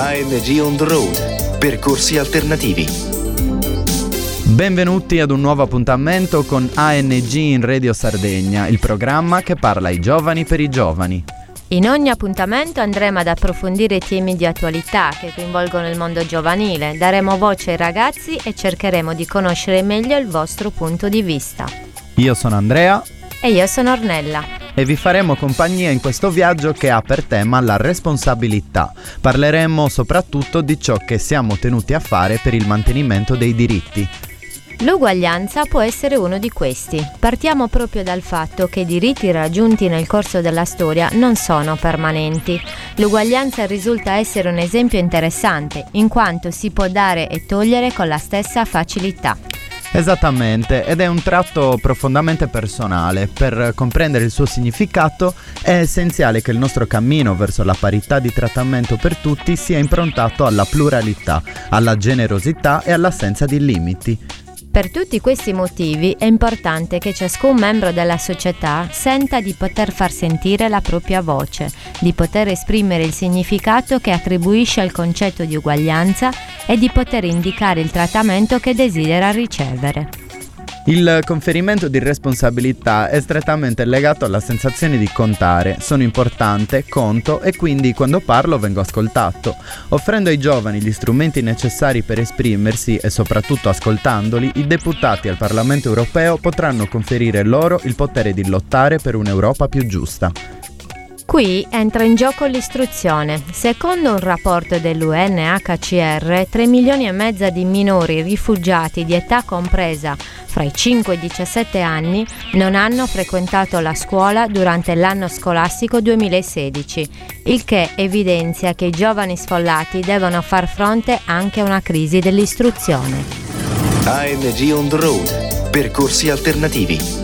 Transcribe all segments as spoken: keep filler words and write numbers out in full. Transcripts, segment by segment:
A N G on the road, percorsi alternativi. Benvenuti ad un nuovo appuntamento con A N G in Radio Sardegna, il programma che parla ai giovani per i giovani. In ogni appuntamento andremo ad approfondire temi di attualità che coinvolgono il mondo giovanile, daremo voce ai ragazzi e cercheremo di conoscere meglio il vostro punto di vista. Io sono Andrea e io sono Ornella. E vi faremo compagnia in questo viaggio che ha per tema la responsabilità. Parleremo soprattutto di ciò che siamo tenuti a fare per il mantenimento dei diritti. L'uguaglianza può essere uno di questi. Partiamo proprio dal fatto che i diritti raggiunti nel corso della storia non sono permanenti. L'uguaglianza risulta essere un esempio interessante, in quanto si può dare e togliere con la stessa facilità. Esattamente, ed è un tratto profondamente personale. Per comprendere il suo significato è essenziale che il nostro cammino verso la parità di trattamento per tutti sia improntato alla pluralità, alla generosità e all'assenza di limiti. Per tutti questi motivi è importante che ciascun membro della società senta di poter far sentire la propria voce, di poter esprimere il significato che attribuisce al concetto di uguaglianza e di poter indicare il trattamento che desidera ricevere. Il conferimento di responsabilità è strettamente legato alla sensazione di contare. Sono importante, conto e quindi quando parlo vengo ascoltato. Offrendo ai giovani gli strumenti necessari per esprimersi e soprattutto ascoltandoli, i deputati al Parlamento europeo potranno conferire loro il potere di lottare per un'Europa più giusta. Qui entra in gioco l'istruzione. Secondo un rapporto dell'U N H C R, tre milioni e mezzo di minori rifugiati di età compresa fra i cinque e i diciassette anni non hanno frequentato la scuola durante l'anno scolastico duemilasedici, il che evidenzia che i giovani sfollati devono far fronte anche a una crisi dell'istruzione. A N G on the road, percorsi alternativi.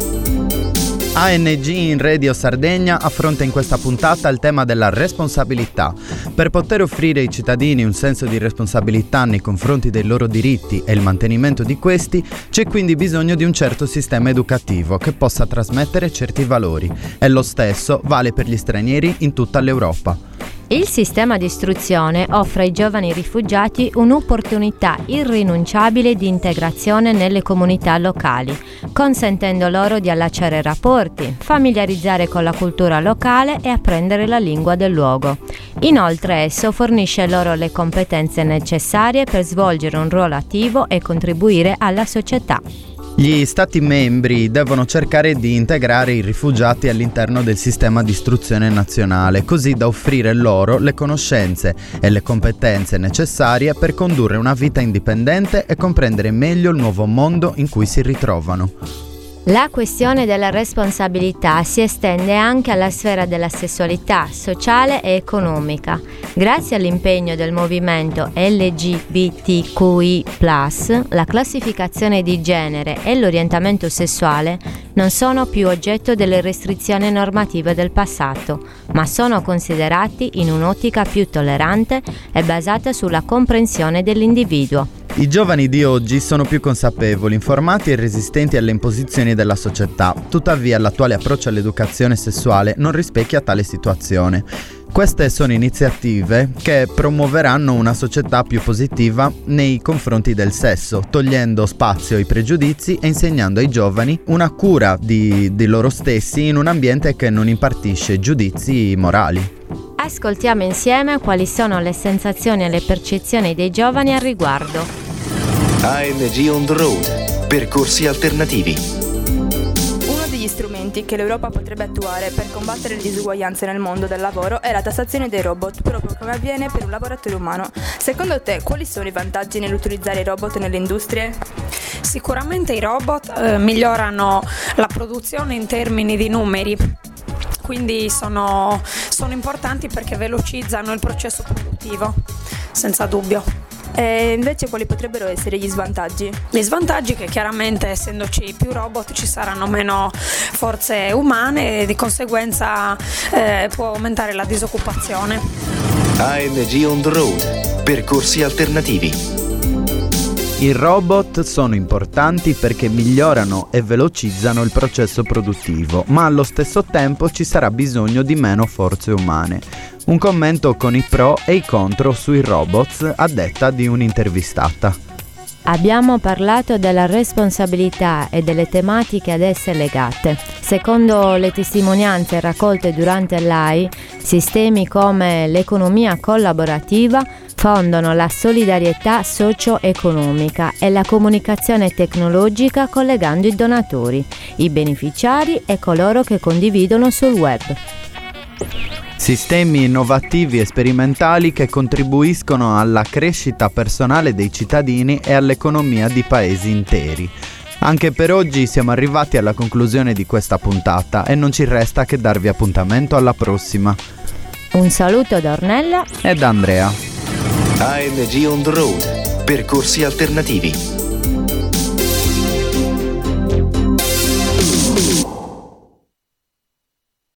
A N G in Radio Sardegna affronta in questa puntata il tema della responsabilità. Per poter offrire ai cittadini un senso di responsabilità nei confronti dei loro diritti e il mantenimento di questi, c'è quindi bisogno di un certo sistema educativo che possa trasmettere certi valori. E lo stesso vale per gli stranieri in tutta l'Europa. Il sistema di istruzione offre ai giovani rifugiati un'opportunità irrinunciabile di integrazione nelle comunità locali, consentendo loro di allacciare rapporti, familiarizzare con la cultura locale e apprendere la lingua del luogo. Inoltre esso fornisce loro le competenze necessarie per svolgere un ruolo attivo e contribuire alla società. Gli Stati membri devono cercare di integrare i rifugiati all'interno del sistema di istruzione nazionale, così da offrire loro le conoscenze e le competenze necessarie per condurre una vita indipendente e comprendere meglio il nuovo mondo in cui si ritrovano. La questione della responsabilità si estende anche alla sfera della sessualità, sociale e economica. Grazie all'impegno del movimento L G B T Q I plus, la classificazione di genere e l'orientamento sessuale non sono più oggetto delle restrizioni normative del passato, ma sono considerati in un'ottica più tollerante e basata sulla comprensione dell'individuo. I giovani di oggi sono più consapevoli, informati e resistenti alle imposizioni della società. Tuttavia, l'attuale approccio all'educazione sessuale non rispecchia tale situazione. Queste sono iniziative che promuoveranno una società più positiva nei confronti del sesso, togliendo spazio ai pregiudizi e insegnando ai giovani una cura di, di loro stessi in un ambiente che non impartisce giudizi morali. Ascoltiamo insieme quali sono le sensazioni e le percezioni dei giovani al riguardo. A N G on the road, percorsi alternativi. Uno degli strumenti che l'Europa potrebbe attuare per combattere le disuguaglianze nel mondo del lavoro è la tassazione dei robot, proprio come avviene per un lavoratore umano. Secondo te, quali sono i vantaggi nell'utilizzare i robot nelle industrie? Sicuramente i robot eh, migliorano la produzione in termini di numeri. Quindi sono, sono importanti perché velocizzano il processo produttivo, senza dubbio. E invece quali potrebbero essere gli svantaggi? Gli svantaggi che chiaramente, essendoci più robot, ci saranno meno forze umane e di conseguenza eh, può aumentare la disoccupazione. A N G on the road, percorsi alternativi. I robot sono importanti perché migliorano e velocizzano il processo produttivo, ma allo stesso tempo ci sarà bisogno di meno forze umane. Un commento con i pro e i contro sui robots a detta di un'intervistata. Abbiamo parlato della responsabilità e delle tematiche ad esse legate. Secondo le testimonianze raccolte durante l'A I, sistemi come l'economia collaborativa fondano la solidarietà socio-economica e la comunicazione tecnologica collegando i donatori, i beneficiari e coloro che condividono sul web. Sistemi innovativi e sperimentali che contribuiscono alla crescita personale dei cittadini e all'economia di paesi interi. Anche per oggi siamo arrivati alla conclusione di questa puntata e non ci resta che darvi appuntamento alla prossima. Un saluto da Ornella e da Andrea. A N G on the road. Percorsi alternativi.